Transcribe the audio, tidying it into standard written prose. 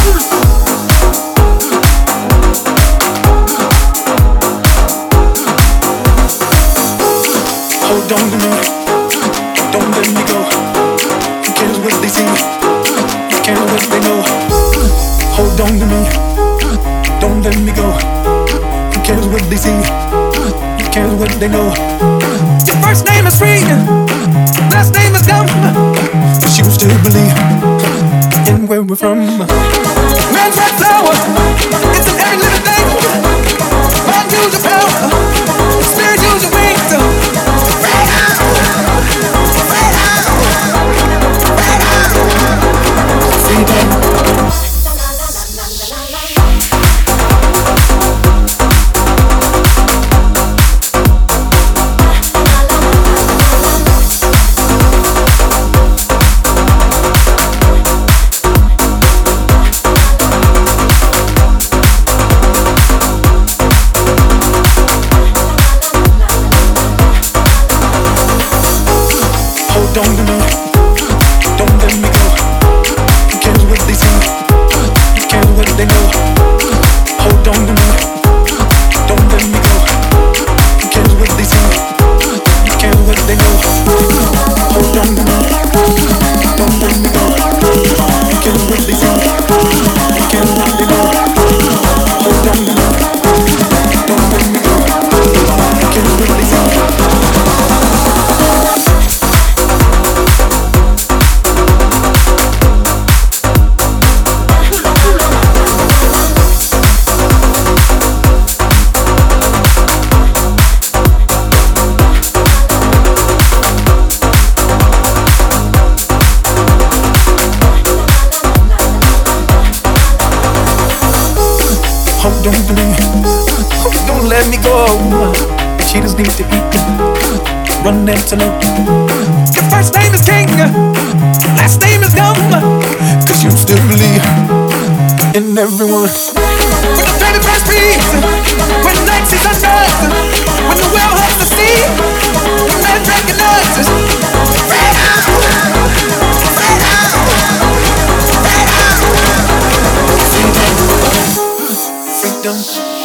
Hold on to me, don't let me go. Who cares what they see? Who cares what they know? Hold on to me, don't let me go. Who cares what they see? Who cares what they know? Your first name is free, last name is dumb, but you still believe in where we're from. Man's red flower, it's in every little thing. Mind use your power, spirit use your wings. Hold on to me, don't let me go. Who cares what they see? Who cares what they know? Hold on to me, don't let me go. Who cares what they see? Who cares what they know? Hold on to me, don't let me go. Who cares what they see? Who cares what they know? Hold on to me, don't let me go. Who cares what they see? Hold on to me, don't let me go. The cheetahs need to eat, run antelope. Your first name is king, last name is dumb, cause you still believe in everyone. When the 31st beats, when night sees undoes, when the whale hugs the sea, when man recognizes freedom.